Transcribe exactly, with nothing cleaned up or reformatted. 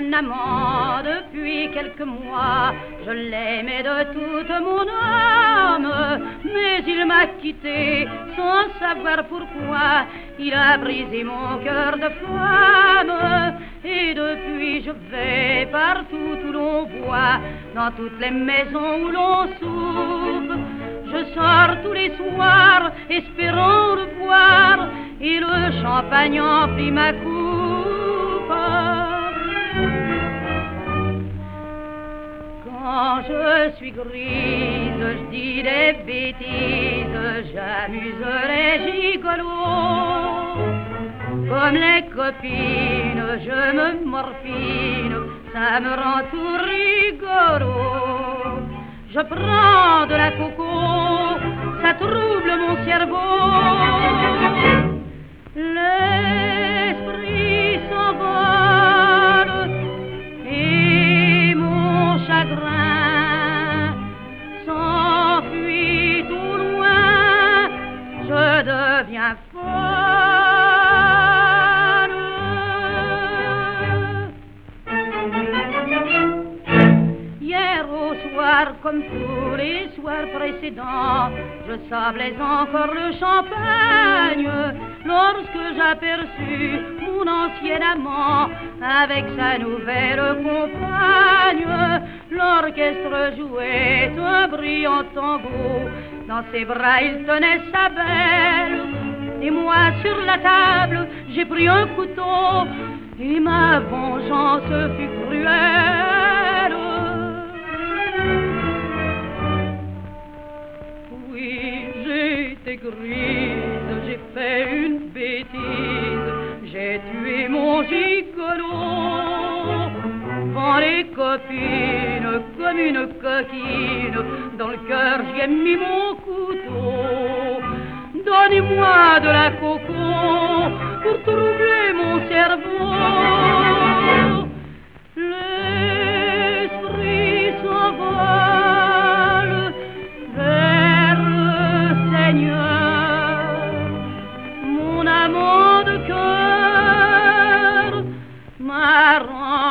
un amant depuis quelques mois. Je l'aimais de toute mon âme, mais il m'a quitté sans savoir pourquoi. Il a brisé mon cœur de femme, et depuis je vais partout où l'on voit, dans toutes les maisons où l'on soupe. Je sors tous les soirs, espérant le voir, et le champagne emplit ma coupe. Quand je suis grise, je dis des bêtises, j'amuse les gigolos. Comme les copines, je me morfine, ça me rend tout rigolo. Je prends de la coco, ça trouble mon cerveau. L'esprit s'envole et mon chagrin s'enfuit tout loin. Je deviens folle. Hier au soir, comme tous les soirs précédents, je sablais encore le champagne lorsque j'aperçus mon ancien amant avec sa nouvelle compagne. L'orchestre jouait un brillant tango, dans ses bras il tenait sa belle, et moi sur la table j'ai pris un couteau, et ma vengeance fut cruelle. Oui, j'étais grise, j'ai fait une bêtise, j'ai tué mon gigolo. Devant les copines, comme une coquine, dans le cœur j'y ai mis mon couteau. Donnez-moi de la coco pour troubler mon cerveau. L'esprit s'envole vers le Seigneur, mon amant de cœur m'a rendu